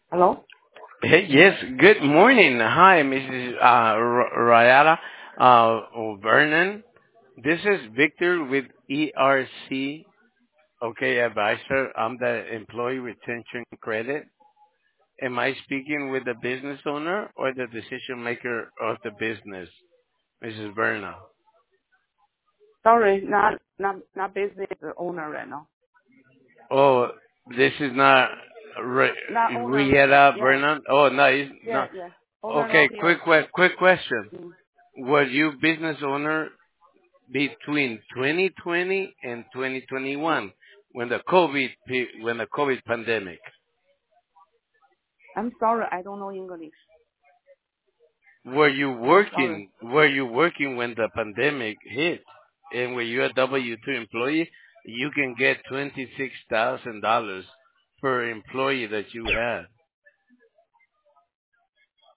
Hello? Hey, yes, good morning. Hi, Mrs. Rayala Vernon. This is Victor with ERC, okay, advisor. I'm the employee retention credit. Am I speaking with the business owner or the decision maker of the business, Mrs. Verna? Sorry, not business owner right now. Oh, this is not Not owner right now. Riera Yeah. Vernon? Oh, no, it's Yeah, not. yeah. Owner Okay, not here. quick question. Mm. Were you business owner between 2020 and 2021 when the COVID pandemic? I'm sorry, I don't know English. Were you I'm sorry. working when the pandemic hit? And when you're a W-2 employee, you can get $26,000 per employee that you had.